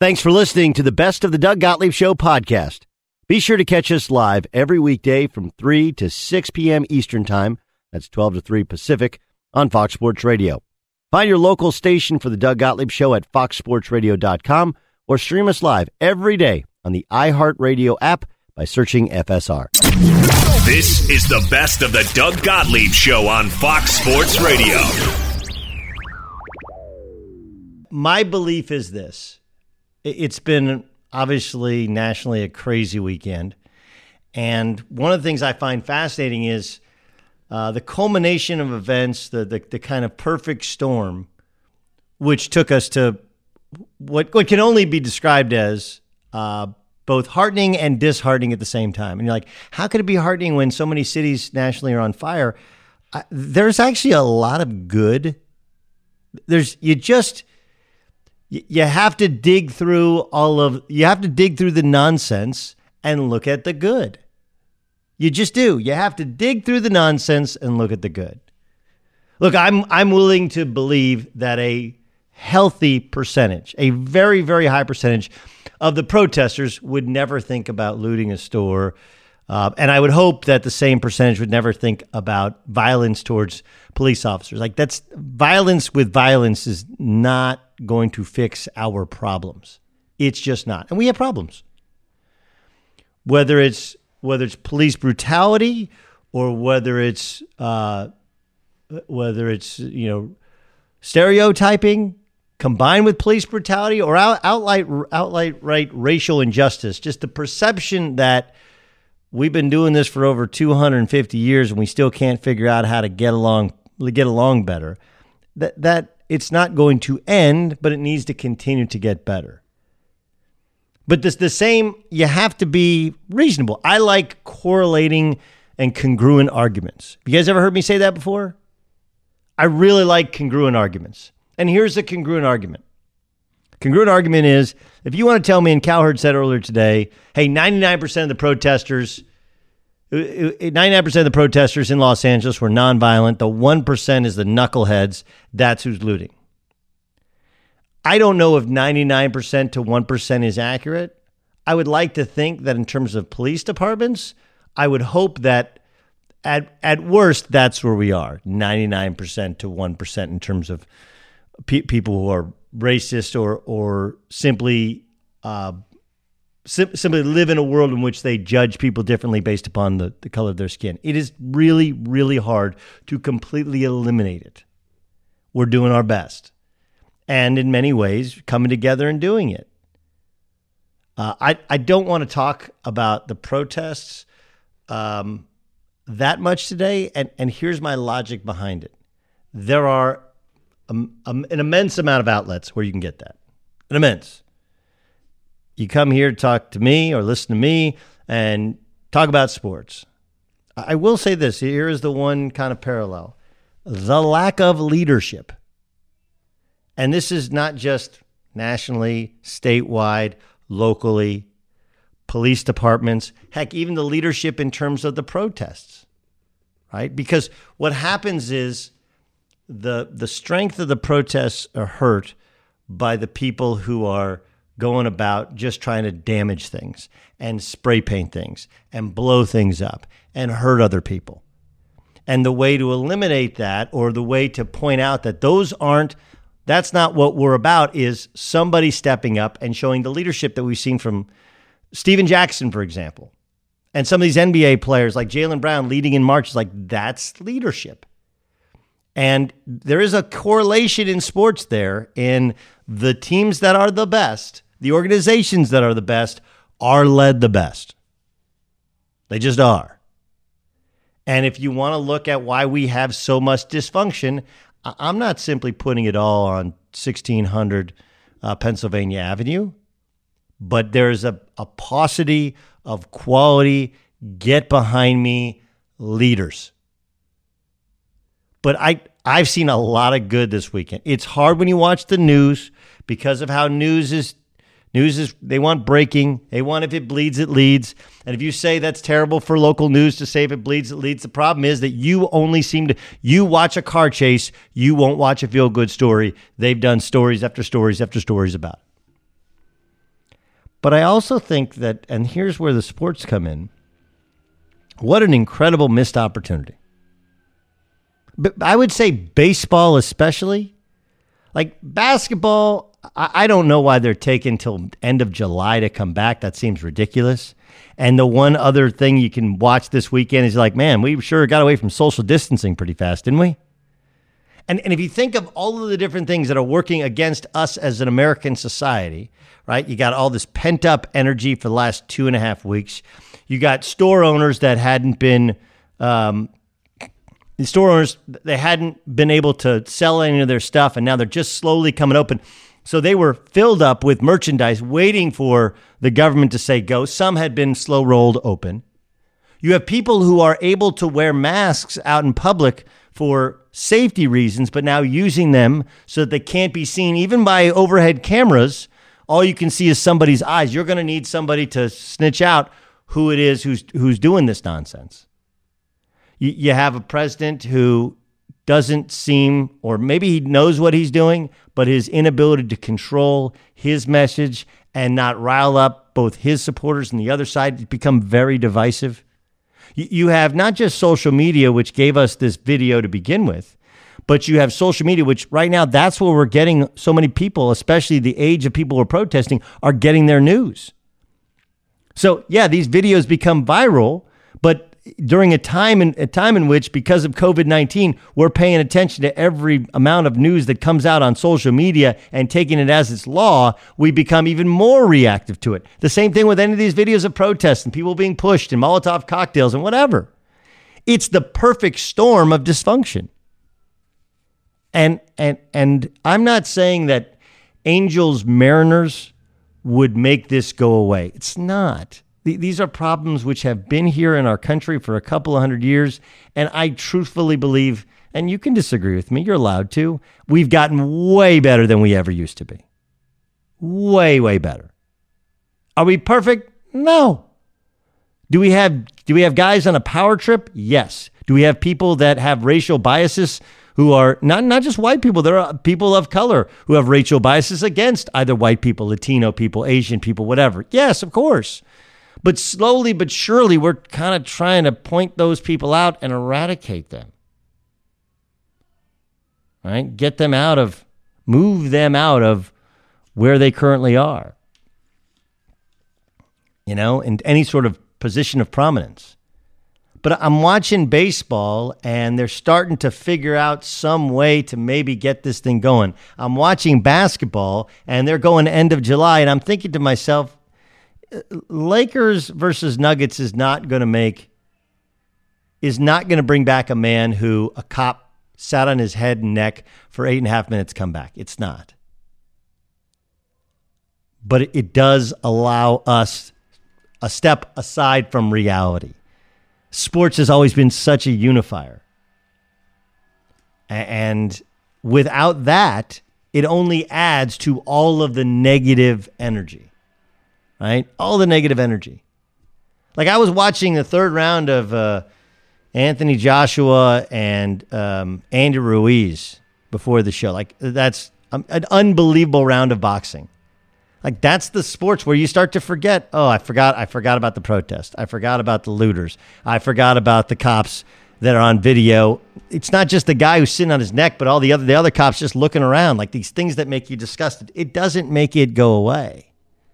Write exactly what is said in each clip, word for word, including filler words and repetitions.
Thanks for listening to the Best of the Doug Gottlieb Show podcast. Be sure to catch us live every weekday from three to six p.m. Eastern Time. That's twelve to three Pacific on Fox Sports Radio. Find your local station for the Doug Gottlieb Show at fox sports radio dot com or stream us live every day on the iHeartRadio app by searching F S R. This is the Best of the Doug Gottlieb Show on Fox Sports Radio. My belief is this. It's been obviously nationally a crazy weekend. And one of the things I find fascinating is uh, the culmination of events, the, the the kind of perfect storm, which took us to what, what can only be described as uh, both heartening and disheartening at the same time. And you're like, how could it be heartening when so many cities nationally are on fire? I, there's actually a lot of good. There's, you just... You have to dig through all of, you have to dig through the nonsense and look at the good. You just do. You have to dig through the nonsense and look at the good. Look, I'm I'm willing to believe that a healthy percentage, a very, very high percentage of the protesters would never think about looting a store. Uh, and I would hope that the same percentage would never think about violence towards police officers. Like that's violence with violence is not going to fix our problems. It's just not. And we have problems. Whether it's whether it's police brutality or whether it's uh, whether it's you know stereotyping combined with police brutality or out, outright outright right racial injustice, just the perception that we've been doing this for over two hundred fifty years and we still can't figure out how to get along get along better. That that it's not going to end, but it needs to continue to get better. But this the same, you have to be reasonable. I like correlating and congruent arguments. You guys ever heard me say that before? I really like congruent arguments. And here's a congruent argument. Congruent argument is, if you want to tell me, and Cowherd said earlier today, hey, ninety-nine percent of the protesters, ninety-nine percent of the protesters in Los Angeles were nonviolent. The one percent is the knuckleheads. That's who's looting. I don't know if ninety-nine percent to one percent is accurate. I would like to think that in terms of police departments, I would hope that at at worst, that's where we are, ninety-nine percent to one percent in terms of pe- people who are racist or, or simply uh, sim- simply live in a world in which they judge people differently based upon the, the color of their skin. It is really, really hard to completely eliminate it. We're doing our best. And in many ways, coming together and doing it. Uh, I, I don't want to talk about the protests um, that much today. And, and here's my logic behind it. There are um, um, an immense amount of outlets where you can get that. An immense. You come here to talk to me or listen to me and talk about sports. I will say this. Here is the one kind of parallel. The lack of leadership. And this is not just nationally, statewide, locally, police departments, heck, even the leadership in terms of the protests, right? Because what happens is the the strength of the protests are hurt by the people who are going about just trying to damage things and spray paint things and blow things up and hurt other people. And the way to eliminate that, or the way to point out that those aren't, that's not what we're about, is somebody stepping up and showing the leadership that we've seen from Steven Jackson, for example. And some of these N B A players like Jaylen Brown leading in marches, like that's leadership. And there is a correlation in sports there, in the teams that are the best, the organizations that are the best, are led the best. They just are. And if you want to look at why we have so much dysfunction, I'm not simply putting it all on sixteen hundred uh, Pennsylvania Avenue, but there's a, a paucity of quality, get behind me leaders. But I, I've seen a lot of good this weekend. It's hard when you watch the news because of how news is, news is, they want breaking. They want, if it bleeds, it leads. And if you say that's terrible for local news to say if it bleeds, it leads, the problem is that you only seem to, you watch a car chase, you won't watch a feel-good story. They've done stories after stories after stories about it. But I also think that, and here's where the sports come in, what an incredible missed opportunity. But I would say baseball especially. Like basketball, I don't know why they're taking till end of July to come back. That seems ridiculous. And the one other thing you can watch this weekend is like, man, we sure got away from social distancing pretty fast, didn't we? And and if you think of all of the different things that are working against us as an American society, right? You got all this pent up energy for the last two and a half weeks. You got store owners that hadn't been, um, the store owners, they hadn't been able to sell any of their stuff, and now they're just slowly coming open. So they were filled up with merchandise waiting for the government to say go. Some had been slow rolled open. You have people who are able to wear masks out in public for safety reasons, but now using them so that they can't be seen even by overhead cameras. All you can see is somebody's eyes. You're going to need somebody to snitch out who it is who's who's doing this nonsense. You, you have a president who doesn't seem, or maybe he knows what he's doing, but his inability to control his message and not rile up both his supporters and the other side has become very divisive. You, you have not just social media, which gave us this video to begin with, but you have social media, which right now, that's where we're getting so many people, especially the age of people who are protesting, are getting their news. So yeah, these videos become viral, but during a time in a time in which, because of COVID nineteen, we're paying attention to every amount of news that comes out on social media and taking it as its law, we become even more reactive to it. The same thing with any of these videos of protests and people being pushed and Molotov cocktails and whatever. It's the perfect storm of dysfunction. And and and I'm not saying that Angels Mariners would make this go away. It's not. These are problems which have been here in our country for a couple of hundred years. And I truthfully believe, and you can disagree with me, you're allowed to, we've gotten way better than we ever used to be. Way, way better. Are we perfect? No. Do we have, do we have guys on a power trip? Yes. Do we have people that have racial biases who are not, not just white people? There are people of color who have racial biases against either white people, Latino people, Asian people, whatever. Yes, of course. But slowly but surely, we're kind of trying to point those people out and eradicate them. Right? Get them out of, move them out of where they currently are. You know, in any sort of position of prominence. But I'm watching baseball, and they're starting to figure out some way to maybe get this thing going. I'm watching basketball, and they're going end of July, and I'm thinking to myself, Lakers versus Nuggets is not going to make, is not going to bring back a man who a cop sat on his head and neck for eight and a half minutes come back. It's not. But it, it does allow us a step aside from reality. Sports has always been such a unifier. And without that, it only adds to all of the negative energy. Right? All the negative energy. Like I was watching the third round of uh, Anthony Joshua and um, Andy Ruiz before the show. Like that's um, an unbelievable round of boxing. Like that's the sports where you start to forget. Oh, I forgot. I forgot about the protest. I forgot about the looters. I forgot about the cops that are on video. It's not just the guy who's sitting on his neck, but all the other the other cops just looking around. Like these things that make you disgusted. It doesn't make it go away.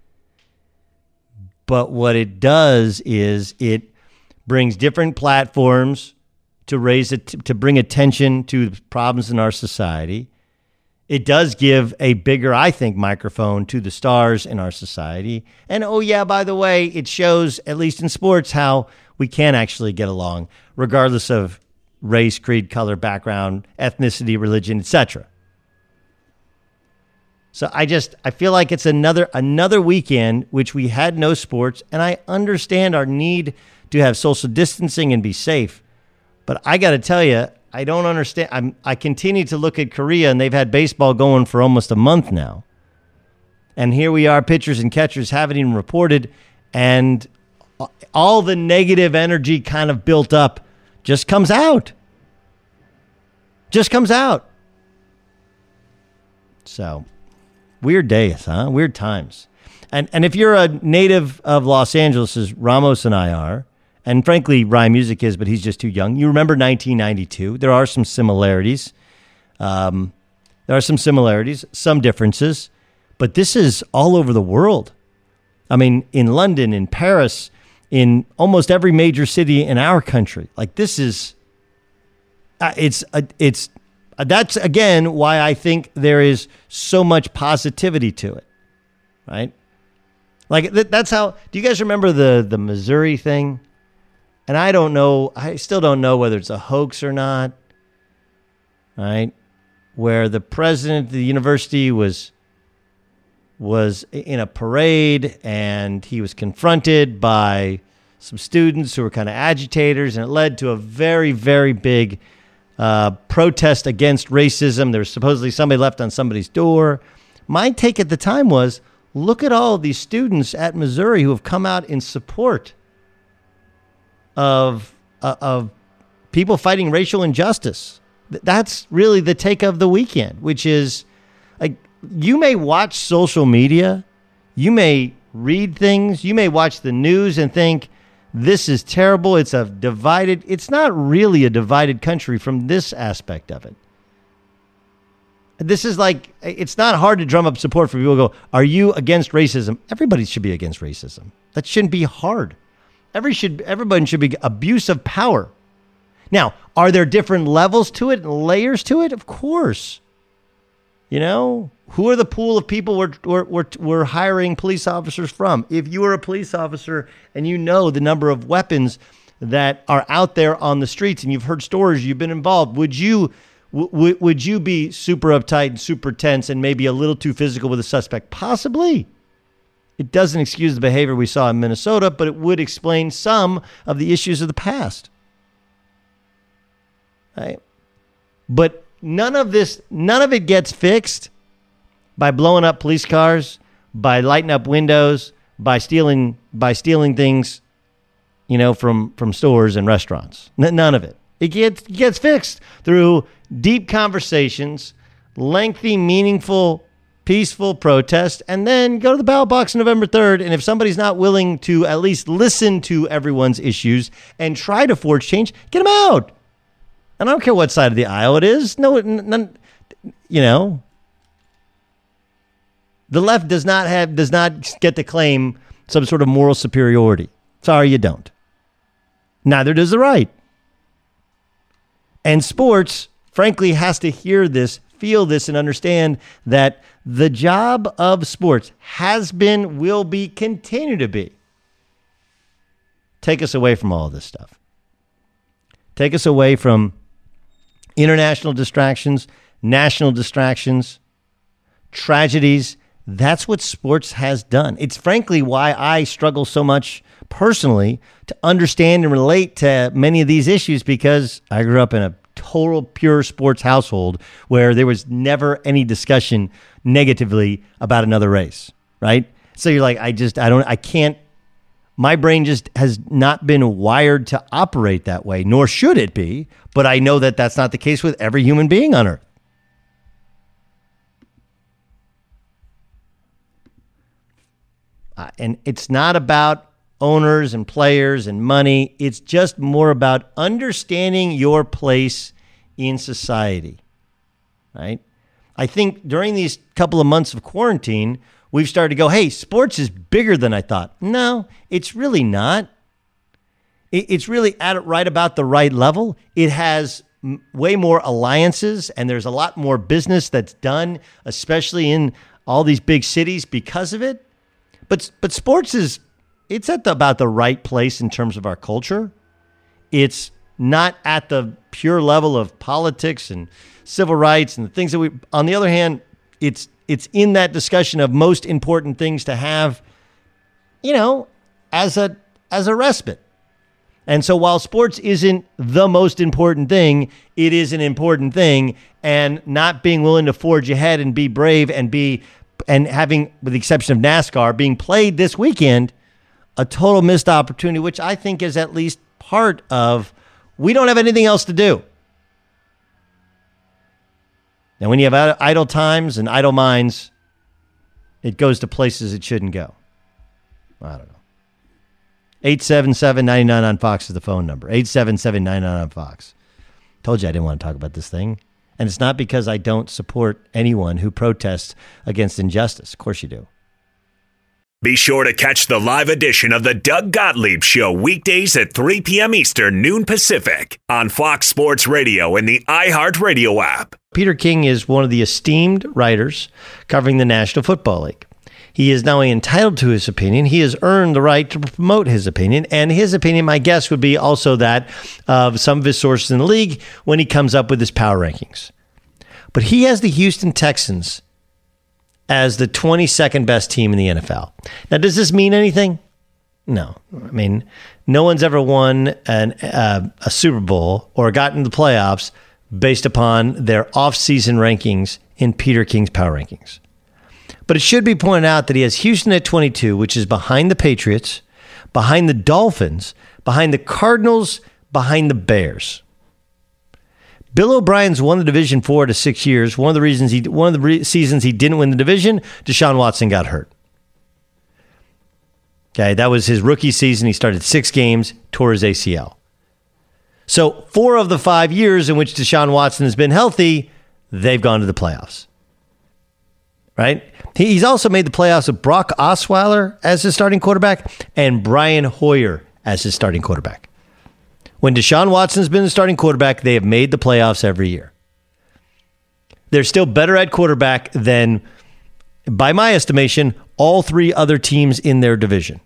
But what it does is it brings different platforms to raise it, to bring attention to problems in our society. It does give a bigger, I think, microphone to the stars in our society. And oh yeah, by the way, it shows, at least in sports, how we can actually get along, regardless of race, creed, color, background, ethnicity, religion, et cetera. So I just, I feel like it's another another weekend which we had no sports, and I understand our need to have social distancing and be safe. But I got to tell you, I don't understand. I'm, I continue to look at Korea, and they've had baseball going for almost a month now. And here we are, pitchers and catchers haven't even reported, and all the negative energy kind of built up just comes out. Just comes out. So... weird days, huh? Weird times. And and if you're a native of Los Angeles, as Ramos and I are, and frankly, Ryan Music is, but he's just too young. You remember nineteen ninety-two. There are some similarities. Um, there are some similarities, some differences. But this is all over the world. I mean, in London, in Paris, in almost every major city in our country. Like this is, uh, it's, uh, it's, uh, that's again why I think there is so much positivity to it, right? Like th- that's how, do you guys remember the, the Missouri thing? And I don't know, I still don't know whether it's a hoax or not, right? Where the president of the university was was in a parade and he was confronted by some students who were kind of agitators, and it led to a very, very big uh, protest against racism. There was supposedly somebody left on somebody's door. My take at the time was, look at all of these students at Missouri who have come out in support of, uh, of people fighting racial injustice. That's really the take of the weekend, which is like, you may watch social media, you may read things, you may watch the news and think this is terrible. It's a divided, it's not really a divided country from this aspect of it. This is like, it's not hard to drum up support for people who go, are you against racism? Everybody should be against racism. That shouldn't be hard. Every should, everybody should be abuse of power. Now, are there different levels to it and layers to it? Of course. You know, who are the pool of people we're, we're, we're, we're hiring police officers from? If you are a police officer and you know the number of weapons that are out there on the streets and you've heard stories, you've been involved, would you w- would you be super uptight and super tense and maybe a little too physical with a suspect? Possibly. It doesn't excuse the behavior we saw in Minnesota, but it would explain some of the issues of the past. Right? But None of this, none of it gets fixed by blowing up police cars, by lighting up windows, by stealing, by stealing things, you know, from, from stores and restaurants. N- none of it. It gets, it gets fixed through deep conversations, lengthy, meaningful, peaceful protest, and then go to the ballot box on November third. And if somebody's not willing to at least listen to everyone's issues and try to forge change, get them out. And I don't care what side of the aisle it is. No, none, you know, the left does not have, does not get to claim some sort of moral superiority. Sorry, you don't. Neither does the right. And sports, frankly, has to hear this, feel this, and understand that the job of sports has been, will be, continue to be, take us away from all of this stuff. Take us away from international distractions, national distractions, tragedies. That's what sports has done. It's frankly why I struggle so much personally to understand and relate to many of these issues, because I grew up in a total pure sports household where there was never any discussion negatively about another race, right? So you're like, I just, I don't, I can't, my brain just has not been wired to operate that way, nor should it be. But I know that that's not the case with every human being on earth. Uh, and it's not about owners and players and money. It's just more about understanding your place in society, right? I think during these couple of months of quarantine, we've started to go, hey, sports is bigger than I thought. No, it's really not. It's really at right about the right level. It has m- way more alliances, and there's a lot more business that's done, especially in all these big cities because of it. But but sports is, it's at the, about the right place in terms of our culture. It's not at the pure level of politics and civil rights and the things that we, on the other hand, it's it's in that discussion of most important things to have, you know, as a as a respite. And so while sports isn't the most important thing, it is an important thing. And not being willing to forge ahead and be brave and be, and having, with the exception of NASCAR, being played this weekend, a total missed opportunity, which I think is at least part of, we don't have anything else to do. And when you have idle times and idle minds, it goes to places it shouldn't go. I don't know. eight seven seven, nine nine on Fox is the phone number. eight seven seven, nine nine on Fox. Told you I didn't want to talk about this thing. And it's not because I don't support anyone who protests against injustice. Of course you do. Be sure to catch the live edition of the Doug Gottlieb Show weekdays at three p.m. Eastern, noon Pacific on Fox Sports Radio and the iHeartRadio app. Peter King is one of the esteemed writers covering the National Football League. He is not only entitled to his opinion, he has earned the right to promote his opinion. And his opinion, my guess, would be also that of some of his sources in the league when he comes up with his power rankings. But he has the Houston Texans as the twenty-second best team in the N F L. Now, does this mean anything? No. I mean, no one's ever won an, uh, a Super Bowl or gotten to the playoffs based upon their off-season rankings in Peter King's power rankings. But it should be pointed out that he has Houston at twenty-two, which is behind the Patriots, behind the Dolphins, behind the Cardinals, behind the Bears. Bill O'Brien's won the division four to six years. One of the reasons he, one of the re- seasons he didn't win the division, Deshaun Watson got hurt. Okay, that was his rookie season. He started six games, tore his A C L. So four of the five years in which Deshaun Watson has been healthy, they've gone to the playoffs. Right? He's also made the playoffs with Brock Osweiler as his starting quarterback and Brian Hoyer as his starting quarterback. When Deshaun Watson's been the starting quarterback, they have made the playoffs every year. They're still better at quarterback than, by my estimation, all three other teams in their division.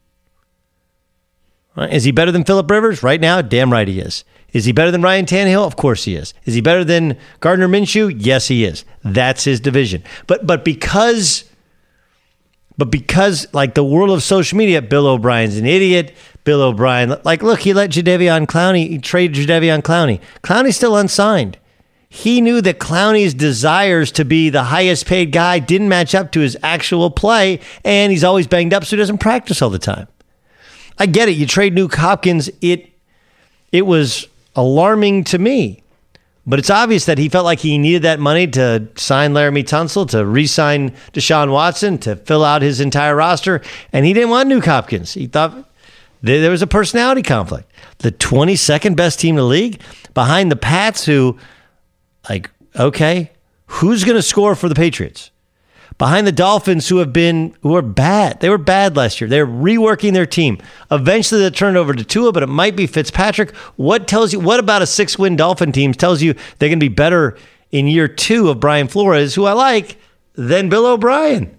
Right? Is he better than Phillip Rivers? Right now, damn right he is. Is he better than Ryan Tannehill? Of course he is. Is he better than Gardner Minshew? Yes, he is. That's his division. But but because, but because like the world of social media, Bill O'Brien's an idiot. Bill O'Brien, like, look, he let Jadeveon Clowney, he traded Jadeveon Clowney. Clowney's still unsigned. He knew that Clowney's desires to be the highest paid guy didn't match up to his actual play, and he's always banged up, so he doesn't practice all the time. I get it. You trade Nuke Hopkins, it it was alarming to me. But it's obvious that he felt like he needed that money to sign Laramie Tunsil, to re-sign Deshaun Watson, to fill out his entire roster, and he didn't want Nuke Hopkins. He thought there was a personality conflict. The twenty-second best team in the league behind the Pats, who, like, okay, who's going to score for the Patriots? Behind the Dolphins, who have been, who are bad. They were bad last year. They're reworking their team. Eventually they'll turn it over to Tua, but it might be Fitzpatrick. What tells you, what about a six-win Dolphin team tells you they're going to be better in year two of Brian Flores, who I like, than Bill O'Brien?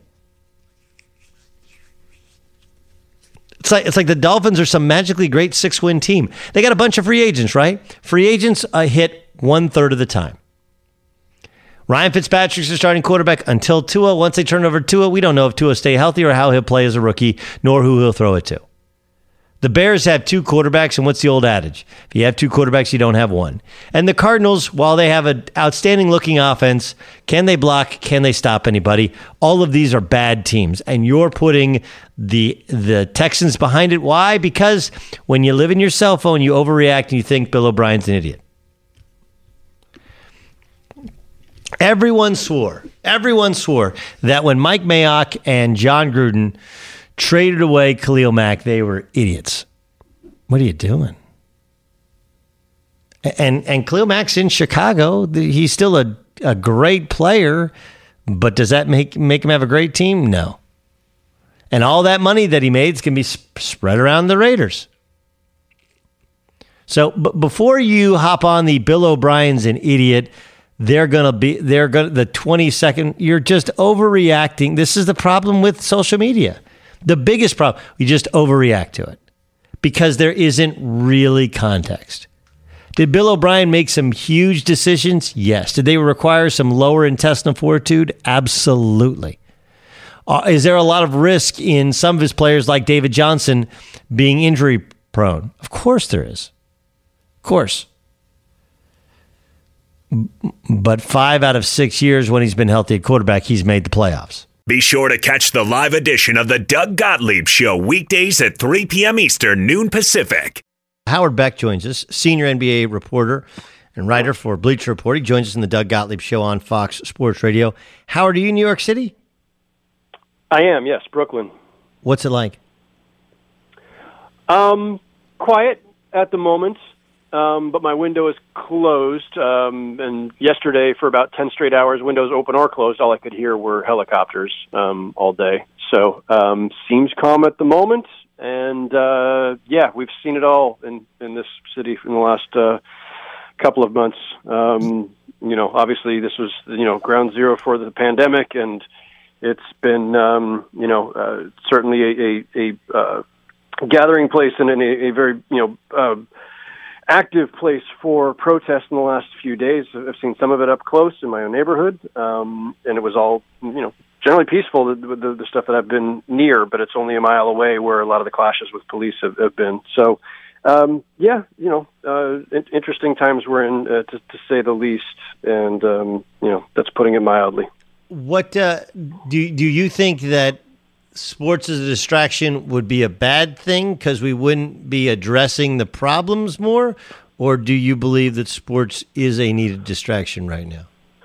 It's like it's like the Dolphins are some magically great six-win team. They got a bunch of free agents, right? Free agents uh, hit one-third of the time. Ryan Fitzpatrick's the starting quarterback until Tua. Once they turn over Tua, we don't know if Tua stay healthy or how he'll play as a rookie, nor who he'll throw it to. The Bears have two quarterbacks, and what's the old adage? If you have two quarterbacks, you don't have one. And the Cardinals, while they have an outstanding-looking offense, can they block? Can they stop anybody? All of these are bad teams, and you're putting the the Texans behind it. Why? Because when you live in your cell phone, you overreact and you think Bill O'Brien's an idiot. Everyone swore, everyone swore that when Mike Mayock and John Gruden traded away Khalil Mack, they were idiots. What are you doing? And and Khalil Mack's in Chicago. He's still a, a great player, but does that make make him have a great team? No. And all that money that he made is going to be sp- spread around the Raiders. So b- before you hop on the Bill O'Brien's an idiot, they're going to be, they're going to, the twenty-second, you're just overreacting. This is the problem with social media. The biggest problem, you just overreact to it because there isn't really context. Did Bill O'Brien make some huge decisions? Yes. Did they require some lower intestinal fortitude? Absolutely. Uh, is there a lot of risk in some of his players like David Johnson being injury prone? Of course there is. Of course. But five out of six years when he's been healthy at quarterback, he's made the playoffs. Be sure to catch the live edition of the Doug Gottlieb Show weekdays at three p.m. Eastern, noon Pacific. Howard Beck joins us, senior N B A reporter and writer for Bleacher Report. He joins us in the Doug Gottlieb Show on Fox Sports Radio. Howard, are you in New York City? I am, yes, Brooklyn. What's it like? Um, quiet at the moment, um, but my window is closed. Um, and yesterday, for about ten straight hours, windows open or closed, all I could hear were helicopters um, all day. So um, seems calm at the moment. And, uh, yeah, we've seen it all in, in this city in the last uh, couple of months. Um, you know, obviously this was, you know, ground zero for the pandemic, and it's been, um, you know, uh, certainly a, a, a uh, gathering place and a, a very, you know, uh, active place for protests in the last few days. I've seen some of it up close in my own neighborhood, um, and it was all, you know, generally peaceful, the, the, the stuff that I've been near, but it's only a mile away where a lot of the clashes with police have, have been. So, um, yeah, you know, uh, in, interesting times we're in, uh, to, to say the least, and, um, you know, that's putting it mildly. What uh, do, do you think that sports as a distraction would be a bad thing because we wouldn't be addressing the problems more, or do you believe that sports is a needed distraction right now?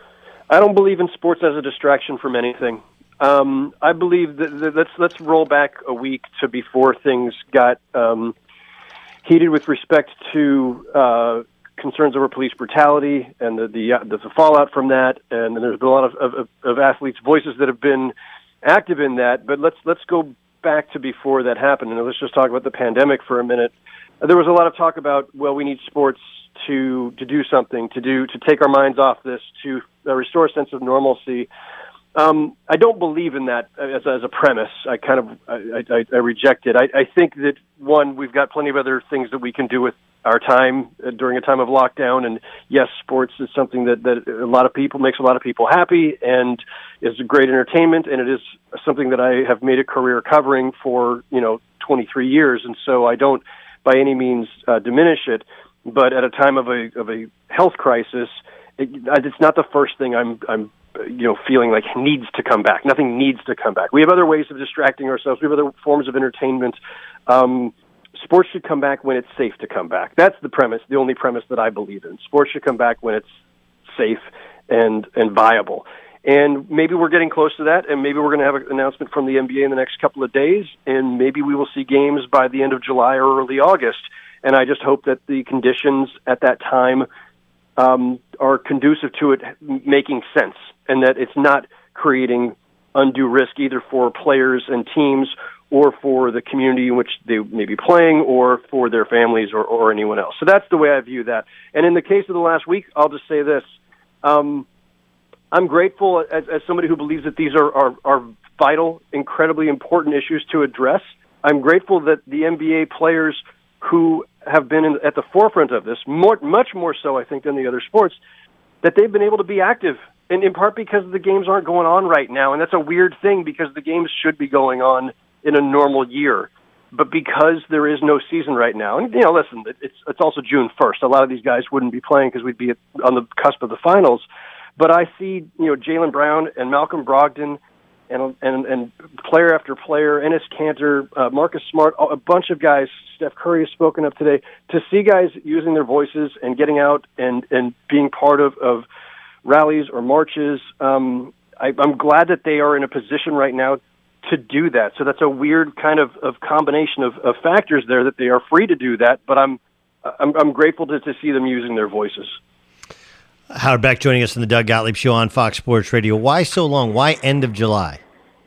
I don't believe in sports as a distraction from anything. Um, I believe that, that let's let's roll back a week to before things got um, heated with respect to uh, concerns over police brutality and the the, uh, the fallout from that. And there's been a lot of, of, of athletes' voices that have been active in that. But let's let's go back to before that happened, and let's just talk about the pandemic for a minute. There was a lot of talk about, well, we need sports to to do something, to do to take our minds off this, to uh, restore a sense of normalcy. Um, I don't believe in that as, as a premise. I kind of I, I, I reject it. I, I think that, one, we've got plenty of other things that we can do with our time uh, during a time of lockdown. And yes, sports is something that, that a lot of people makes a lot of people happy and is great entertainment. And it is something that I have made a career covering for, you know, twenty-three years. And so I don't by any means uh, diminish it. But at a time of a of a health crisis, it, it's not the first thing I'm I'm you know feeling like needs to come back. Nothing needs to come back. We have other ways of distracting ourselves. We have other forms of entertainment. Um, sports should come back when it's safe to come back. That's the premise. The only premise that I believe in. Sports should come back when it's safe and and viable. And maybe we're getting close to that, and maybe we're going to have an announcement from the N B A in the next couple of days, and maybe we will see games by the end of July or early August. And I just hope that the conditions at that time um, are conducive to it making sense, and that it's not creating undue risk either for players and teams or for the community in which they may be playing or for their families or, or anyone else. So that's the way I view that. And in the case of the last week, I'll just say this. Um, I'm grateful as, as somebody who believes that these are, are, are vital, incredibly important issues to address. I'm grateful that the N B A players who have been in, at the forefront of this, more, much more so, I think, than the other sports, that they've been able to be active, and in part because the games aren't going on right now. And that's a weird thing because the games should be going on in a normal year. But because there is no season right now, and, you know, listen, it's it's also June first. A lot of these guys wouldn't be playing because we'd be at, on the cusp of the finals. But I see, you know, Jaylen Brown and Malcolm Brogdon and and and player after player, Enes Kanter, uh, Marcus Smart, a bunch of guys. Steph Curry has spoken up today. To see guys using their voices and getting out and, and being part of, of rallies or marches, um, I, I'm glad that they are in a position right now to do that. So that's a weird kind of, of combination of, of factors there that they are free to do that. But I'm I'm, I'm grateful to, to see them using their voices. Howard Beck joining us on the Doug Gottlieb Show on Fox Sports Radio. Why so long? Why end of July?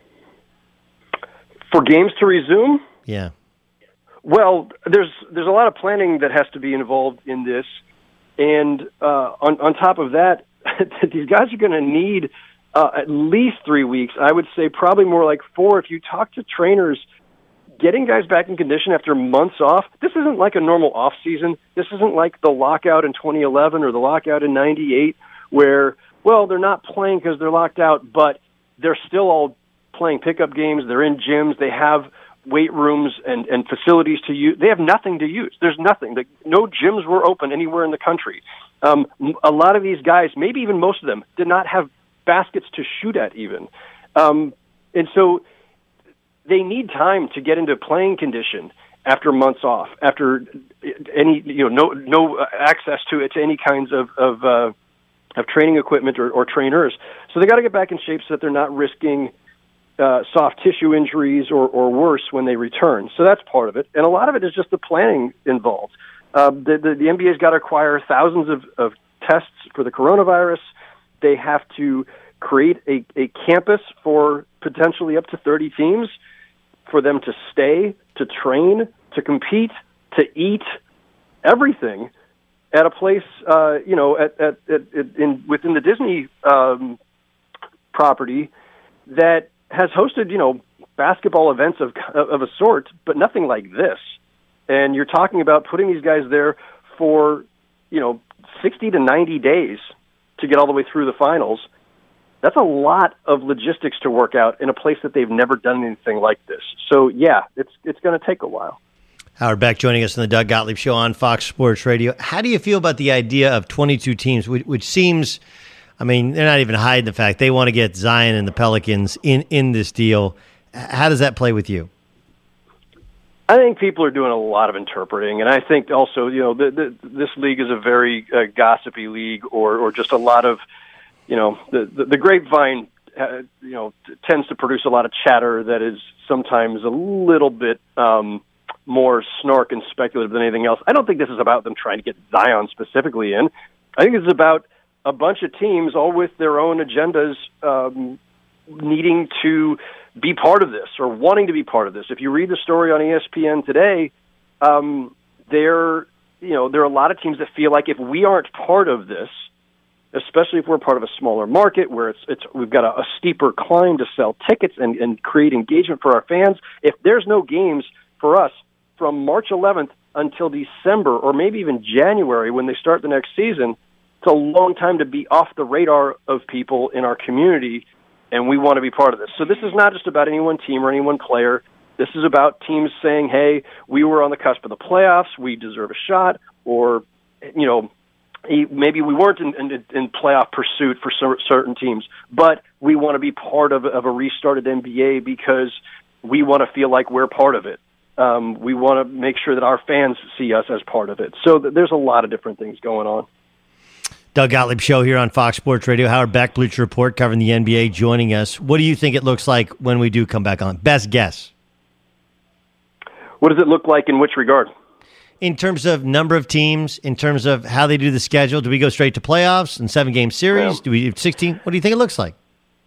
For games to resume? Yeah. Well, there's there's a lot of planning that has to be involved in this, and uh, on on top of that, these guys are going to need uh, at least three weeks. I would say probably more like four. If you talk to trainers, getting guys back in condition after months off, this isn't like a normal off season. This isn't like the lockout in twenty eleven or the lockout in ninety-eight, where well they're not playing because they're locked out, but they're still all playing pickup games. They're in gyms. They have weight rooms and, and facilities to use. They have nothing to use. There's nothing. The, no gyms were open anywhere in the country. Um, a lot of these guys, maybe even most of them, did not have baskets to shoot at even. Um, and so they need time to get into playing condition after months off, after any, you know, no no access to it, to any kinds of of, uh, of training equipment or, or trainers. So they got to get back in shape so that they're not risking uh, soft tissue injuries or, or worse when they return. So that's part of it. And a lot of it is just the planning involved. Uh, the, the, the N B A's got to acquire thousands of, of tests for the coronavirus. They have to create a, a campus for potentially up to thirty teams for them to stay, to train, to compete, to eat, everything at a place, uh, you know, at, at, at, in within the Disney um, property that has hosted, you know, basketball events of of a sort, but nothing like this. And you're talking about putting these guys there for, you know, sixty to ninety days to get all the way through the finals. That's a lot of logistics to work out in a place that they've never done anything like this. So, yeah, it's it's going to take a while. Howard Beck joining us on the Doug Gottlieb Show on Fox Sports Radio. How do you feel about the idea of twenty-two teams, which, which seems, I mean, they're not even hiding the fact they want to get Zion and the Pelicans in, in this deal. How does that play with you? I think people are doing a lot of interpreting, and I think also, you know, the, the, this league is a very uh, gossipy league, or, or just a lot of, you know, the, the, the grapevine, uh, you know, t- tends to produce a lot of chatter that is sometimes a little bit um, more snark and speculative than anything else. I don't think this is about them trying to get Zion specifically in. I think it's about a bunch of teams, all with their own agendas, um, needing to be part of this or wanting to be part of this. If you read the story on E S P N today, um, there, you know, there are a lot of teams that feel like if we aren't part of this, especially if we're part of a smaller market where it's it's we've got a, a steeper climb to sell tickets and, and create engagement for our fans, if there's no games for us from March eleventh until December or maybe even January when they start the next season, it's a long time to be off the radar of people in our community, and we want to be part of this. So this is not just about any one team or any one player. This is about teams saying, hey, we were on the cusp of the playoffs, we deserve a shot, or, you know, maybe we weren't in, in, in playoff pursuit for certain teams, but we want to be part of, of a restarted N B A because we want to feel like we're part of it. Um, we want to make sure that our fans see us as part of it. So th- there's a lot of different things going on. Doug Gottlieb Show here on Fox Sports Radio. Howard Beck, Bleacher Report, covering the N B A, joining us. What do you think it looks like when we do come back on? Best guess. What does it look like in which regard? In terms of number of teams, in terms of how they do the schedule, do we go straight to playoffs and seven-game series? Yeah. Do we do sixteen? What do you think it looks like?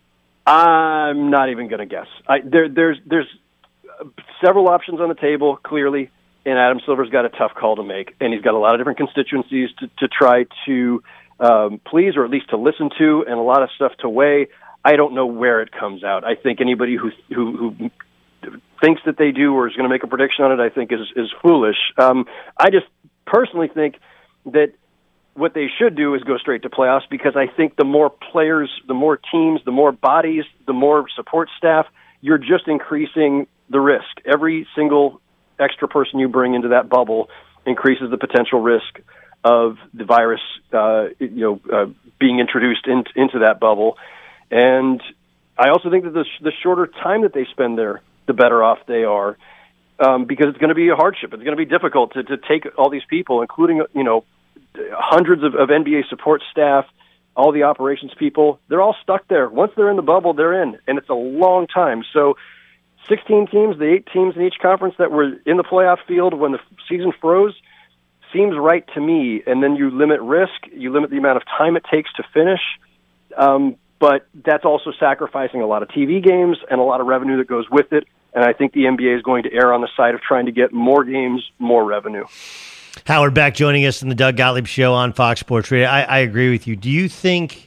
I'm not even going to guess. I, there, there's there's several options on the table, clearly, and Adam Silver's got a tough call to make, and he's got a lot of different constituencies to, to try to um, please or at least to listen to, and a lot of stuff to weigh. I don't know where it comes out. I think anybody who who, who thinks that they do or is going to make a prediction on it, I think is is foolish. Um, I just personally think that what they should do is go straight to playoffs, because I think the more players, the more teams, the more bodies, the more support staff, you're just increasing the risk. Every single extra person you bring into that bubble increases the potential risk of the virus, uh, you know, uh, being introduced in, into that bubble. And I also think that the, the shorter time that they spend there, the better off they are, um, because it's going to be a hardship. It's going to be difficult to, to take all these people, including, you know, hundreds of, of N B A support staff, all the operations people. They're all stuck there. Once they're in the bubble, they're in, and it's a long time. So sixteen teams, the eight teams in each conference that were in the playoff field when the season froze, seems right to me. And then you limit risk, you limit the amount of time it takes to finish. Um, but that's also sacrificing a lot of T V games and a lot of revenue that goes with it. And I think the N B A is going to err on the side of trying to get more games, more revenue. Howard Beck joining us in the Doug Gottlieb Show on Fox Sports Radio. I, I agree with you. Do you think,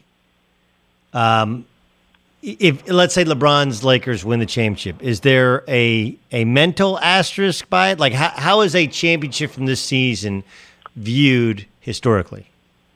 um, if let's say LeBron's Lakers win the championship, is there a a mental asterisk by it? Like, how, how is a championship from this season viewed historically?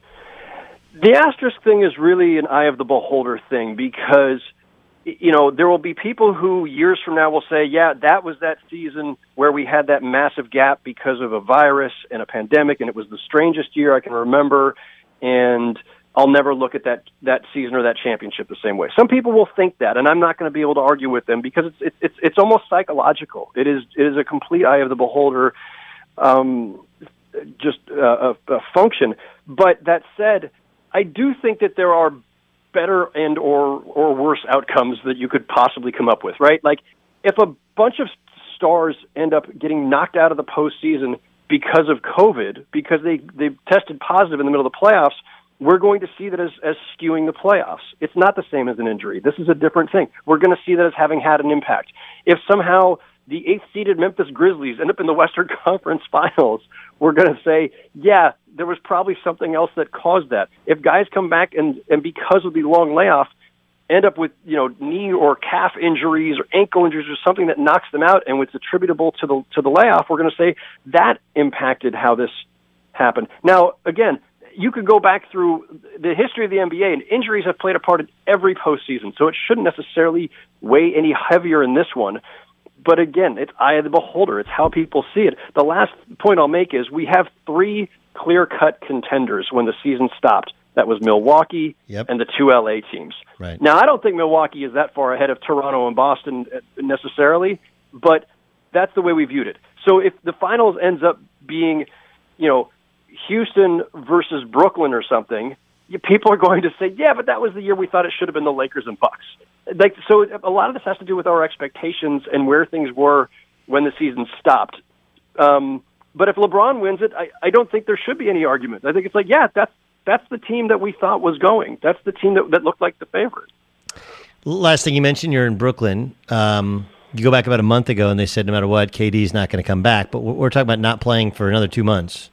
The asterisk thing is really an eye of the beholder thing, because, you know, there will be people who years from now will say, yeah, that was that season where we had that massive gap because of a virus and a pandemic, and it was the strangest year I can remember, and I'll never look at that, that season or that championship the same way. Some people will think that, and I'm not going to be able to argue with them, because it's it's it's almost psychological. It is it is a complete eye of the beholder, um, just uh, a, a function. But that said, I do think that there are better and or or worse outcomes that you could possibly come up with, right? Like, if a bunch of stars end up getting knocked out of the postseason because of COVID, because they, they tested positive in the middle of the playoffs, we're going to see that as, as skewing the playoffs. It's not the same as an injury. This is a different thing. We're going to see that as having had an impact. If somehow the eighth-seeded Memphis Grizzlies end up in the Western Conference Finals, we're going to say, yeah, there was probably something else that caused that. If guys come back and, and because of the long layoff, end up with, you know, knee or calf injuries or ankle injuries or something that knocks them out and it's attributable to the to the layoff, we're going to say that impacted how this happened. Now, again, you could go back through the history of the N B A, and injuries have played a part in every postseason, so it shouldn't necessarily weigh any heavier in this one. But again, it's eye of the beholder. It's how people see it. The last point I'll make is we have three clear-cut contenders when the season stopped. That was Milwaukee yep. and the two L A teams. Right. Now, I don't think Milwaukee is that far ahead of Toronto and Boston necessarily, but that's the way we viewed it. So if the finals ends up being, you know, Houston versus Brooklyn or something, people are going to say, yeah, but that was the year we thought it should have been the Lakers and Bucks. Like, so a lot of this has to do with our expectations and where things were when the season stopped. Um, but if LeBron wins it, I, I don't think there should be any argument. I think it's like, yeah, that's that's the team that we thought was going. That's the team that, that looked like the favorite. Last thing you mentioned, you're in Brooklyn. Um, you go back about a month ago, and they said no matter what, K D's not going to come back. But we're, we're talking about not playing for another two months.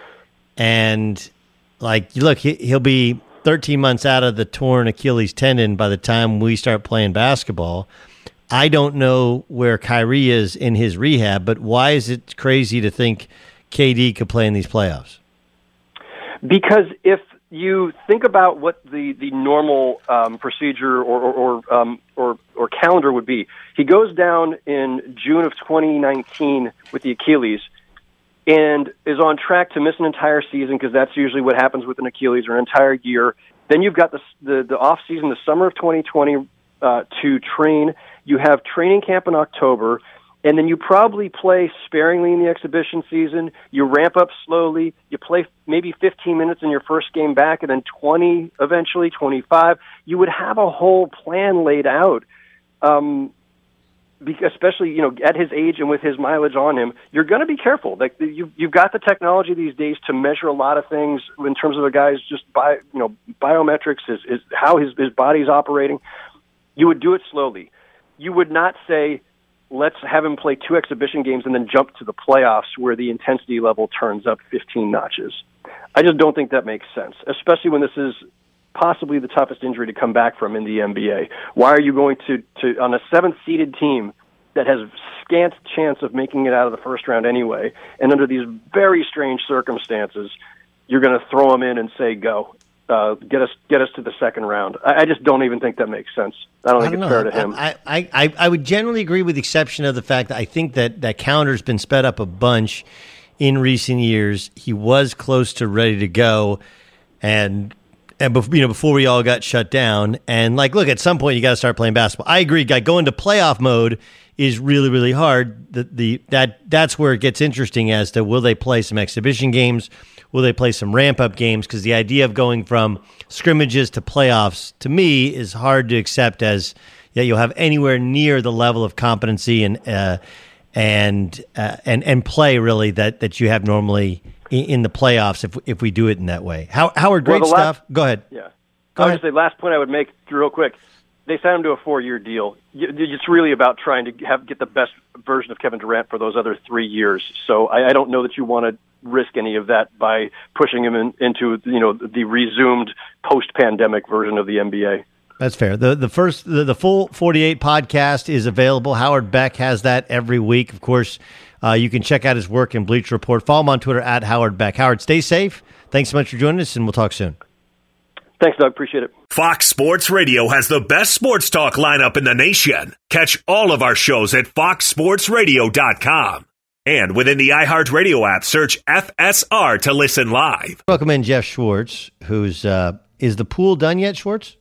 And, like, look, he, he'll be thirteen months out of the torn Achilles tendon by the time we start playing basketball. I don't know where Kyrie is in his rehab, but why is it crazy to think K D could play in these playoffs? Because if you think about what the, the normal um, procedure or or or, um, or or calendar would be, he goes down in June of twenty nineteen with the Achilles and is on track to miss an entire season because that's usually what happens with an Achilles, or an entire year. Then you've got the the, the off season, the summer of twenty twenty, uh, to train. You have training camp in October. And then you probably play sparingly in the exhibition season. You ramp up slowly. You play maybe fifteen minutes in your first game back, and then twenty eventually, twenty-five. You would have a whole plan laid out, um, because especially, you know, at his age and with his mileage on him. You're going to be careful. Like, you, you've got the technology these days to measure a lot of things in terms of a guy's just bi, you know, biometrics, is, is how his, his body's operating. You would do it slowly. You would not say, let's have him play two exhibition games and then jump to the playoffs where the intensity level turns up fifteen notches. I just don't think that makes sense, especially when this is possibly the toughest injury to come back from in the N B A. Why are you going to, to on a seventh-seeded team that has scant chance of making it out of the first round anyway, and under these very strange circumstances, you're going to throw him in and say, go. Uh, get us get us to the second round. I, I just don't even think that makes sense. I don't think I don't it's know. fair to him. I, I, I, I would generally agree, with the exception of the fact that I think that that calendar's been sped up a bunch in recent years. He was close to ready to go, and and bef- you know before we all got shut down. And like, look, at some point you got to start playing basketball. I agree. Guy, going to playoff mode is really really hard. The the that that's where it gets interesting as to will they play some exhibition games. Will they play some ramp-up games? Because the idea of going from scrimmages to playoffs, to me, is hard to accept as, yeah, you'll have anywhere near the level of competency and uh, and uh, and and play, really, that, that you have normally in, in the playoffs if if we do it in that way. How, Howard, great well, stuff. Last, Go ahead. Yeah. Go I ahead. would say last point I would make real quick. They signed him to a four-year deal. It's really about trying to have get the best version of Kevin Durant for those other three years. So I, I don't know that you want to risk any of that by pushing him in, into you know the resumed post-pandemic version of the N B A. That's fair. The the first the, the full forty-eight podcast is available. Howard Beck has that every week. Of course, uh, you can check out his work in Bleacher Report. Follow him on Twitter at Howard Beck. Howard, stay safe. Thanks so much for joining us, and we'll talk soon. Thanks, Doug. Appreciate it. Fox Sports Radio has the best sports talk lineup in the nation. Catch all of our shows at fox sports radio dot com. And within the iHeartRadio app, search F S R to listen live. Welcome in Jeff Schwartz, who's, uh, is the pool done yet, Schwartz?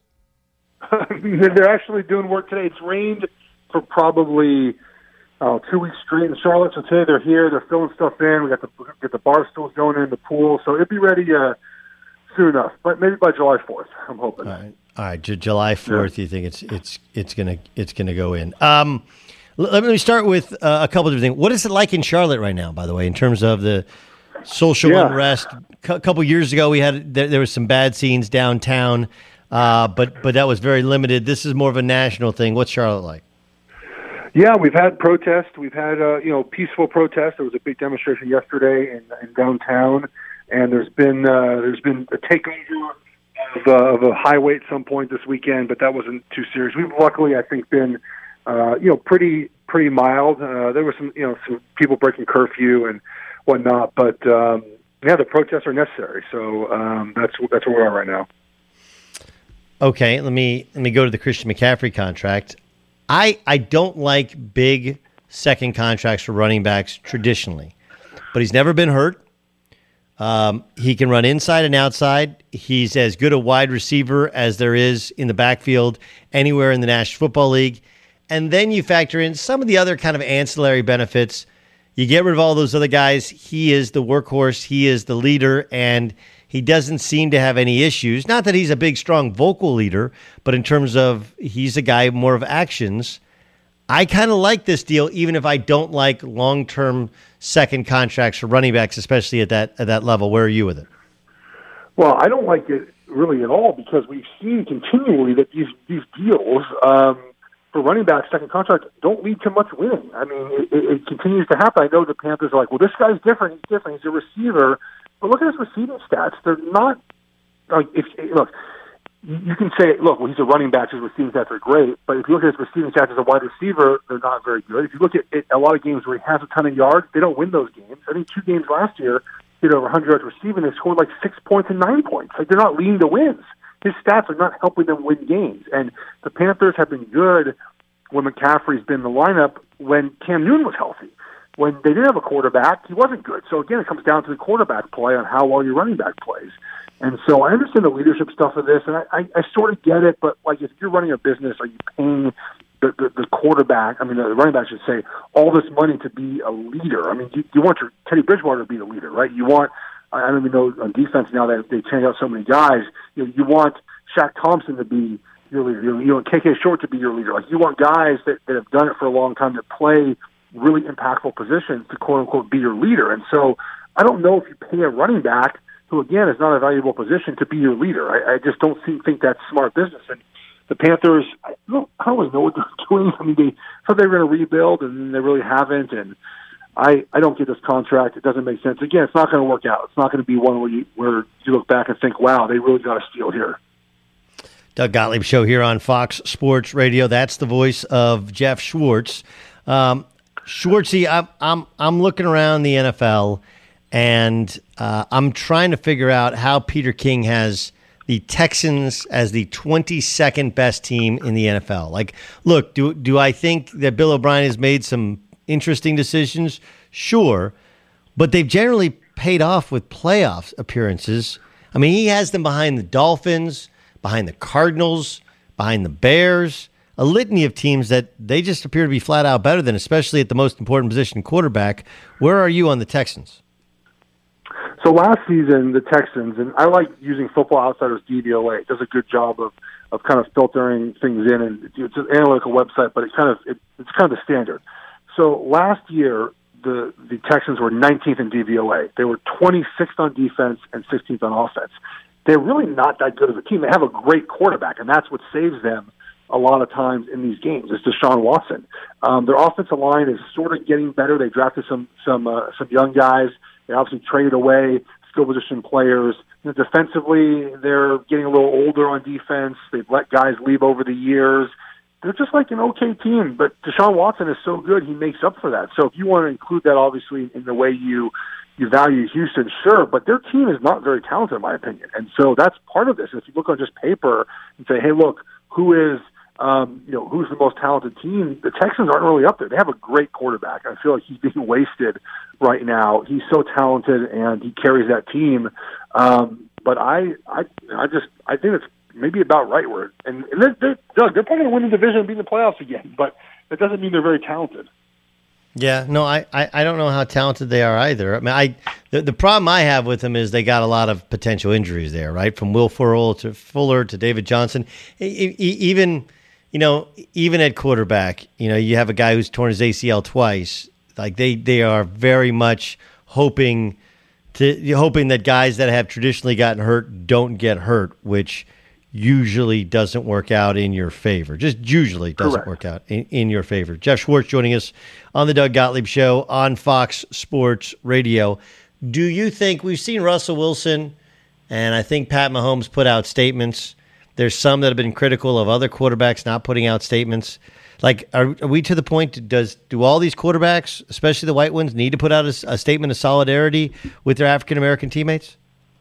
They're actually doing work today. It's rained for probably uh, two weeks straight in Charlotte. So today they're here. They're filling stuff in. We got the get the bar stools going in the pool. So it'll be ready uh, soon enough, but maybe by July fourth, I'm hoping. All right. All right, J- July fourth. Yeah. You think it's it's it's gonna it's gonna go in? Um, let me start with uh, a couple of different things. What is it like in Charlotte right now, by the way, in terms of the social yeah. unrest? A couple years ago, we had there, there was some bad scenes downtown, uh, but but that was very limited. This is more of a national thing. What's Charlotte like? Yeah, we've had protests. We've had uh, you know peaceful protests. There was a big demonstration yesterday in, in downtown, and there's been uh, there's been a takeover of, uh, of a highway at some point this weekend, but that wasn't too serious. We've luckily, I think, been uh, you know pretty pretty mild. Uh, there were some you know some people breaking curfew and whatnot, but um, yeah, the protests are necessary. So um, that's that's where we are right now. Okay, let me let me go to the Christian McCaffrey contract. I I don't like big second contracts for running backs traditionally, but he's never been hurt. Um, he can run inside and outside. He's as good a wide receiver as there is in the backfield anywhere in the National Football League. And then you factor in some of the other kind of ancillary benefits. You get rid of all those other guys. He is the workhorse. He is the leader, and he doesn't seem to have any issues. Not that he's a big, strong vocal leader, but in terms of he's a guy more of actions. I kind of like this deal, even if I don't like long-term second contracts for running backs, especially at that at that level. Where are you with it? Well, I don't like it really at all because we've seen continually that these these deals um, for running backs, second contract, don't lead to much winning. I mean, it, it, it continues to happen. I know the Panthers are like, well, this guy's different. He's different. He's a receiver. But look at his receiving stats. They're not like if look. You can say, look, well, he's a running back, his receiving stats are great, but if you look at his receiving stats as a wide receiver, they're not very good. If you look at it, a lot of games where he has a ton of yards, they don't win those games. I think two games last year, he had over one hundred yards receiving, they scored like six points and nine points. Like, they're not leading to wins. His stats are not helping them win games. And the Panthers have been good when McCaffrey's been in the lineup when Cam Newton was healthy. When they didn't have a quarterback, he wasn't good. So, again, it comes down to the quarterback play on how well your running back plays. And so I understand the leadership stuff of this, and I, I, I sort of get it, but like if you're running a business, are you paying the, the, the quarterback, I mean the running back should say, all this money to be a leader? I mean, you, you want your Teddy Bridgewater to be the leader, right? You want, I don't even know on defense now that they change out so many guys, you know, you want Shaq Thompson to be your leader, you want K K Short to be your leader. Like you want guys that, that have done it for a long time that play really impactful positions to quote-unquote be your leader. And so I don't know if you pay a running back who, again, is not a valuable position to be your leader. I, I just don't see, think that's smart business. And the Panthers, I don't, I don't really know what they're doing. I mean, they thought they were going to rebuild, and they really haven't. And I, I don't get this contract. It doesn't make sense. Again, it's not going to work out. It's not going to be one where you, where you look back and think, wow, they really got a steal here. Doug Gottlieb Show here on Fox Sports Radio. That's the voice of Jeff Schwartz. Um, Schwartzy, I'm, I'm, I'm looking around the N F L, and uh, I'm trying to figure out how Peter King has the Texans as the twenty-second best team in the N F L. Like, look, do do I think that Bill O'Brien has made some interesting decisions? Sure, but they've generally paid off with playoff appearances. I mean, he has them behind the Dolphins, behind the Cardinals, behind the Bears, a litany of teams that they just appear to be flat out better than, especially at the most important position, quarterback. Where are you on the Texans? So last season, the Texans, and I like using Football Outsiders D V O A. It does a good job of, of kind of filtering things in, and it's an analytical website, but it kind of it, it's kind of the standard. So last year, the the Texans were nineteenth in D V O A. They were twenty-sixth on defense and sixteenth on offense. They're really not that good of a team. They have a great quarterback, and that's what saves them a lot of times in these games. It's Deshaun Watson. Um, their offensive line is sort of getting better. They drafted some some uh, some young guys. They obviously traded away skill position players. You know, defensively, they're getting a little older on defense. They've let guys leave over the years. They're just like an okay team, but Deshaun Watson is so good, he makes up for that. So if you want to include that, obviously, in the way you you value Houston, sure, but their team is not very talented, in my opinion. And so that's part of this. If you look on just paper and say, hey, look, who is Um, you know, who's the most talented team? The Texans aren't really up there. They have a great quarterback. I feel like he's being wasted right now. He's so talented, and he carries that team. Um, but I, I, I just, I think it's maybe about right where. And, and they're, they're, Doug, they're probably going to win the division and be in the playoffs again. But that doesn't mean they're very talented. Yeah, no, I, I, I don't know how talented they are either. I mean, I The, the problem I have with them is they got a lot of potential injuries there, right? From Will Fuller to Fuller to David Johnson. E- e- even, you know, even at quarterback, you know, you have a guy who's torn his A C L twice. Like they, they are very much hoping to hoping that guys that have traditionally gotten hurt don't get hurt, which usually doesn't work out in your favor. Just usually doesn't Correct. work out in, in your favor. Jeff Schwartz joining us on the Doug Gottlieb Show on Fox Sports Radio. Do you think we've seen Russell Wilson, and I think Pat Mahomes put out statements. There's some that have been critical of other quarterbacks not putting out statements. Like, are, are we to the point, does do all these quarterbacks, especially the white ones, need to put out a, a statement of solidarity with their African-American teammates?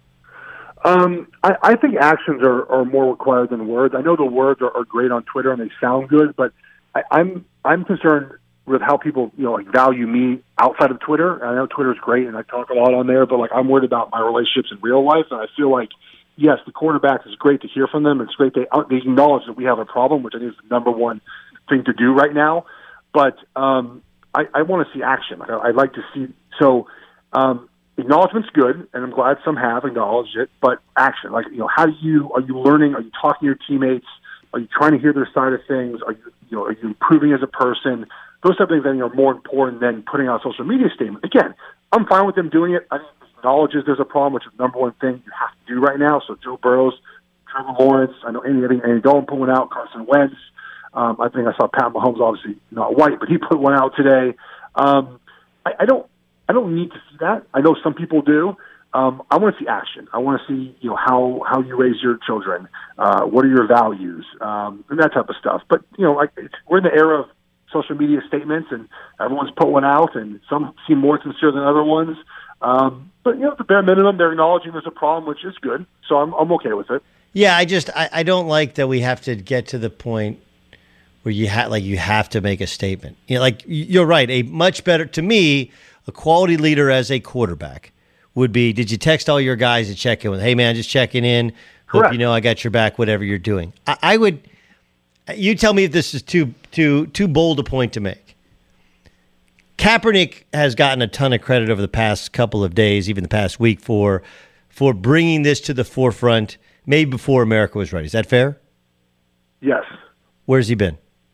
Um, I, I think actions are, are more required than words. I know the words are, are great on Twitter and they sound good, but I, I'm I'm concerned with how people, you know, like value me outside of Twitter. I know Twitter is great and I talk a lot on there, but like I'm worried about my relationships in real life. And I feel like, yes, the quarterbacks, it's great to hear from them. It's great they, they acknowledge that we have a problem, which I think is the number one thing to do right now. But um, I, I want to see action. I, I'd like to see, so um, acknowledgement's good, and I'm glad some have acknowledged it, but action, like, you know, how do you, are you learning? Are you talking to your teammates? Are you trying to hear their side of things? Are you, you know, are you improving as a person? Those type of things I think are more important than putting out a social media statement. Again, I'm fine with them doing it. I think it acknowledges there's a problem, which is the number one thing you have to do right now. So Joe Burrows, Trevor Lawrence, I know Andy, I think Andy Dalton pulling out, Carson Wentz. Um, I think I saw Pat Mahomes, obviously not white, but he put one out today. Um, I, I don't, I don't need to see that. I know some people do. Um, I want to see action. I want to see, you know, how, how you raise your children. Uh, what are your values? Um, and that type of stuff. But, you know, like it's, we're in the era of social media statements and everyone's put one out and some seem more sincere than other ones. Um, but, you know, at the bare minimum, they're acknowledging there's a problem, which is good. So I'm, I'm okay with it. Yeah, I just, I, I don't like that we have to get to the point where you have, like, you have to make a statement. You know, like, you're right. A much better, to me, a quality leader as a quarterback would be, did you text all your guys to check in with, hey, man, just checking in. Hope Correct. you know I got your back, whatever you're doing. I, I would, you tell me if this is too too too bold a point to make. Kaepernick has gotten a ton of credit over the past couple of days, even the past week, for for bringing this to the forefront, maybe before America was ready. Is that fair? Yes. Where's he been?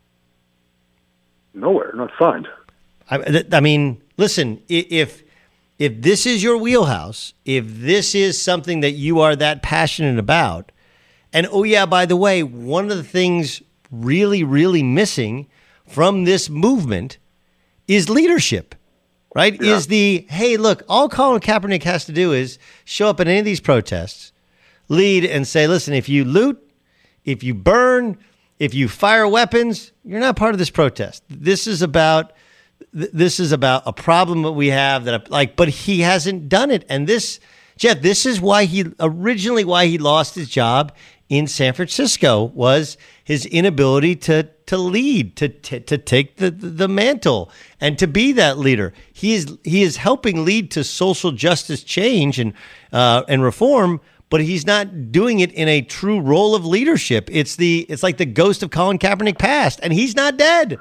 Nowhere. Not signed. I, I mean, listen, if if this is your wheelhouse, if this is something that you are that passionate about, and oh yeah, by the way, one of the things really, really missing from this movement is leadership, right? Yeah. Is the, hey, look, all Colin Kaepernick has to do is show up at any of these protests, lead and say, listen, if you loot, if you burn, if you fire weapons, you're not part of this protest. This is about this is about a problem that we have that like, but he hasn't done it. And this, Jeff, this is why he originally why he lost his job in San Francisco was his inability to to lead, to to, to take the, the mantle and to be that leader. He is he is helping lead to social justice change and uh, and reform, but he's not doing it in a true role of leadership. It's the it's like the ghost of Colin Kaepernick passed, and he's not dead.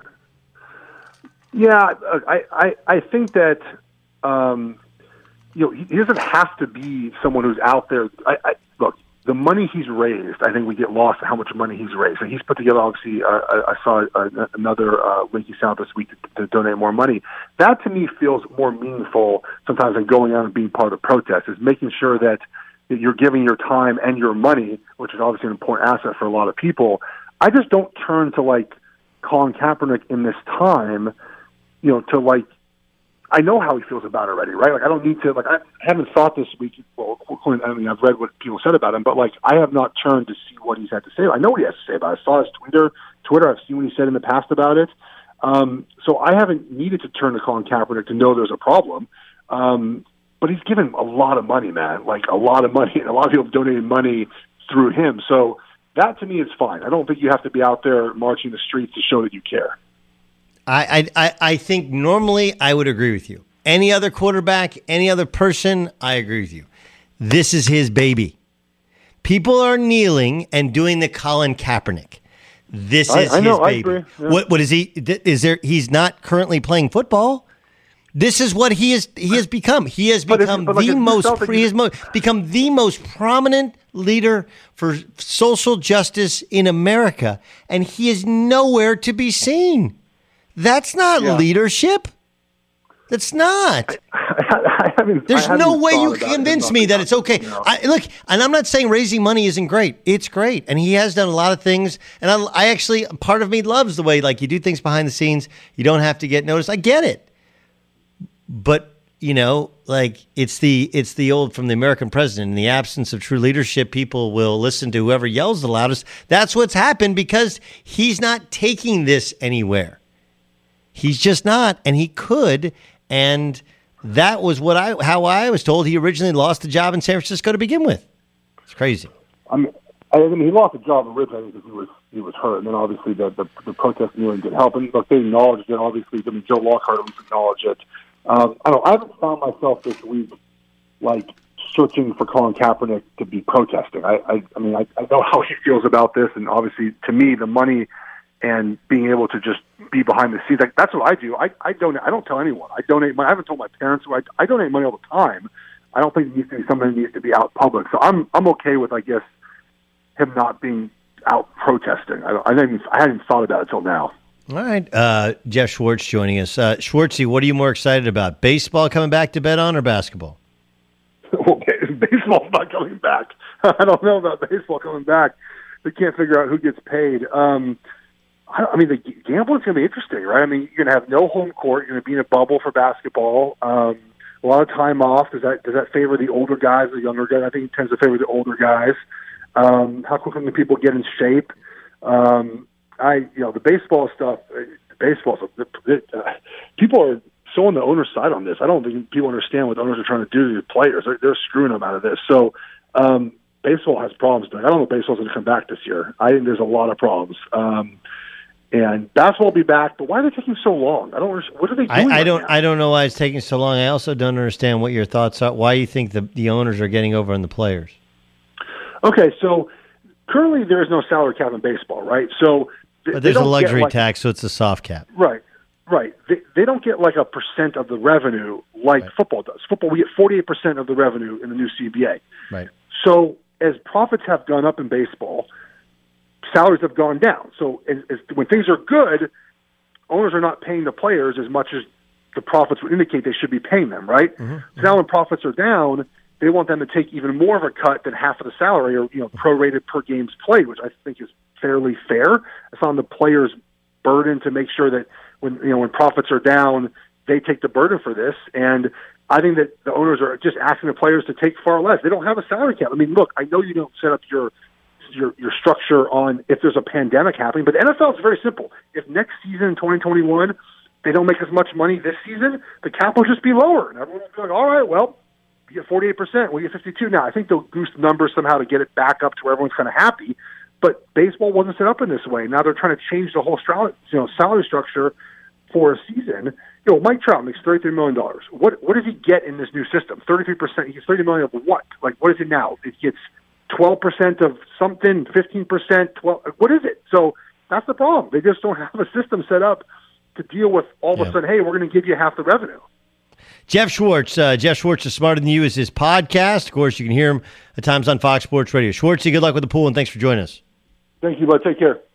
Yeah, I I, I think that um, you know he doesn't have to be someone who's out there. I, I look. The money he's raised, I think we get lost in how much money he's raised. And he's put together, obviously, uh, I, I saw uh, another uh, link he sent out this week to, to donate more money. That, to me, feels more meaningful sometimes than going out and being part of the protest, is making sure that, that you're giving your time and your money, which is obviously an important asset for a lot of people. I just don't turn to, like, Colin Kaepernick in this time, you know, to, like, I know how he feels about it already, right? Like, I don't need to, like, I haven't thought this week, well, I mean, I've read what people said about him, but, like, I have not turned to see what he's had to say. I know what he has to say about it. I saw his Twitter, Twitter. I've seen what he said in the past about it. Um, so I haven't needed to turn to Colin Kaepernick to know there's a problem. Um, but he's given a lot of money, man, like, a lot of money, and a lot of people have donated money through him. So that, to me, is fine. I don't think you have to be out there marching the streets to show that you care. I, I I think normally I would agree with you. Any other quarterback, any other person, I agree with you. This is his baby. People are kneeling and doing the Colin Kaepernick. This is I, I know, his baby. I agree. Yeah. What what is he? Is there? He's not currently playing football. This is what he is. He has become. He has But if- become but like the if you most. felt that He you- has mo- become the most prominent leader for social justice in America, and he is nowhere to be seen. That's not Yeah. leadership. That's not. I haven't, There's I no haven't way thought you about can it convince enough me that about it's okay. you know. I, look, and I'm not saying raising money isn't great. It's great, and he has done a lot of things. And I, I actually, part of me loves the way like you do things behind the scenes. You don't have to get noticed. I get it, but you know, like it's the it's the old from the American president. In the absence of true leadership, people will listen to whoever yells the loudest. That's what's happened because he's not taking this anywhere. He's just not, and he could, and that was what I how I was told. He originally lost the job in San Francisco to begin with. It's crazy. I mean, I mean, he lost the job originally because he was he was hurt, and then obviously the the, the protest knew and did help. And look, they acknowledged it. Obviously, I mean, Joe Lockhart at least acknowledged it. Um, I don't. I haven't found myself this week like searching for Colin Kaepernick to be protesting. I, I, I mean, I, I know how he feels about this, and obviously, to me, the money and being able to just be behind the scenes, like that's what I do. I, I donate. I don't tell anyone. I donate money. I haven't told my parents. I, I donate money all the time. I don't think it needs to be something that needs to be out public. So I'm I'm okay with, I guess, him not being out protesting. I, I didn't. I hadn't thought about it until now. All right, uh, Jeff Schwartz joining us. Uh, Schwartzy, what are you more excited about? Baseball coming back to bet on or basketball? Okay, baseball's not coming back. I don't know about baseball coming back. They can't figure out who gets paid. Um, I, I mean, the gambling's going to be interesting, right? I mean, you're going to have no home court. You're going to be in a bubble for basketball. Um, a lot of time off. Does that does that favor the older guys, the younger guys? I think it tends to favor the older guys. Um, how quickly can people get in shape? Um, I, you know, the baseball stuff. The baseball stuff. It, uh, people are so on the owner's side on this. I don't think people understand what the owners are trying to do to the players. They're, they're screwing them out of this. So, um, baseball has problems. I don't know if baseball's going to come back this year. I think there's a lot of problems. Um, and basketball will be back, but why are they taking so long? I don't understand. What are they doing? I, I right don't. now? I don't know why it's taking so long. I also don't understand what your thoughts are. Why you think the the owners are getting over on the players? Okay, so currently there is no salary cap in baseball, right? So th- But they there's a don't get, luxury like, tax, so it's a soft cap. Right, right. They, they don't get like a percent of the revenue like Right. football does. Football, we get forty-eight percent of the revenue in the new C B A. Right. So as profits have gone up in baseball, salaries have gone down. So as, as, when things are good, owners are not paying the players as much as the profits would indicate they should be paying them, right? Mm-hmm. So now when profits are down, they want them to take even more of a cut than half of the salary, or you know, prorated per games played, which I think is fairly fair. It's on the players' burden to make sure that when you know when profits are down, they take the burden for this. And I think that the owners are just asking the players to take far less. They don't have a salary cap. I mean, look, I know you don't set up your your your structure on if there's a pandemic happening, but the N F L is very simple. If next season in twenty twenty-one they don't make as much money this season, the cap will just be lower, and everyone will be like, all right, well, you get forty-eight percent, we get fifty-two. Now, I think they'll goose the numbers somehow to get it back up to where everyone's kind of happy, but baseball wasn't set up in this way. Now they're trying to change the whole stru- you know, salary structure for a season. You know, Mike Trout makes thirty-three million dollars. What what does he get in this new system? thirty-three percent. He gets thirty million dollars of what? Like, what is it now? It gets twelve percent of something, fifteen percent, twelve. What is it? So that's the problem. They just don't have a system set up to deal with all of Yeah. a sudden, hey, we're going to give you half the revenue. Jeff Schwartz. Uh, Jeff Schwartz is Smarter Than You is his podcast. Of course, you can hear him at times on Fox Sports Radio. Schwartzy, good luck with the pool, and thanks for joining us. Thank you, bud. Take care.